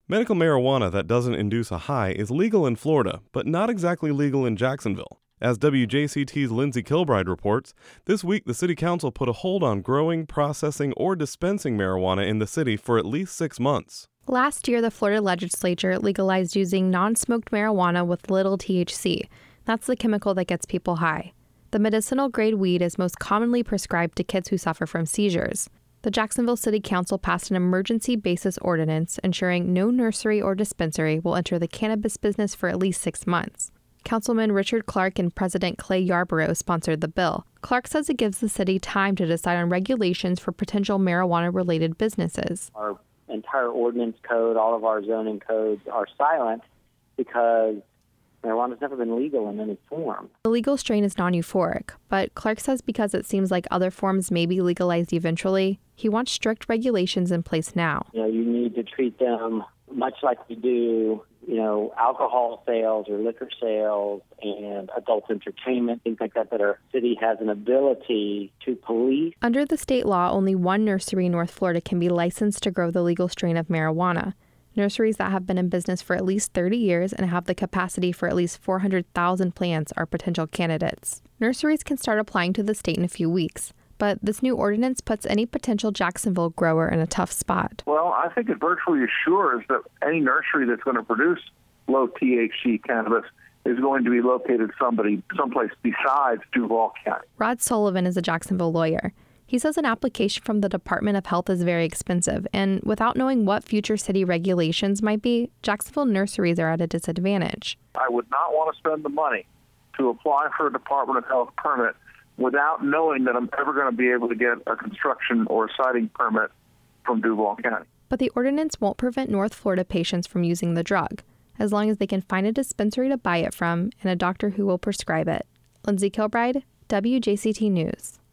Medical marijuana that doesn't induce a high is legal in Florida, but not exactly legal in Jacksonville. As WJCT's Lindsay Kilbride reports, this week the City Council put a hold on growing, processing, or dispensing marijuana in the city for at least 6 months. Last year, the Florida legislature legalized using non-smoked marijuana with little THC. That's the chemical that gets people high. The medicinal-grade weed is most commonly prescribed to kids who suffer from seizures. The Jacksonville City Council passed an emergency basis ordinance ensuring no nursery or dispensary will enter the cannabis business for at least 6 months. Councilman Richard Clark and President Clay Yarborough sponsored the bill. Clark says it gives the city time to decide on regulations for potential marijuana-related businesses. Our entire ordinance code, all of our zoning codes are silent because marijuana's never been legal in any form. The legal strain is non-euphoric, but Clark says because it seems like other forms may be legalized eventually, he wants strict regulations in place now. You need to treat them much like we do, alcohol sales or liquor sales and adult entertainment, things like that our city has an ability to police. Under the state law, only one nursery in North Florida can be licensed to grow the legal strain of marijuana. Nurseries that have been in business for at least 30 years and have the capacity for at least 400,000 plants are potential candidates. Nurseries can start applying to the state in a few weeks, but this new ordinance puts any potential Jacksonville grower in a tough spot. Well, I think it virtually assures that any nursery that's going to produce low THC cannabis is going to be located someplace besides Duval County. Rod Sullivan is a Jacksonville lawyer. He says an application from the Department of Health is very expensive, and without knowing what future city regulations might be, Jacksonville nurseries are at a disadvantage. I would not want to spend the money to apply for a Department of Health permit without knowing that I'm ever going to be able to get a construction or a siting permit from Duval County. But the ordinance won't prevent North Florida patients from using the drug, as long as they can find a dispensary to buy it from and a doctor who will prescribe it. Lindsay Kilbride, WJCT News.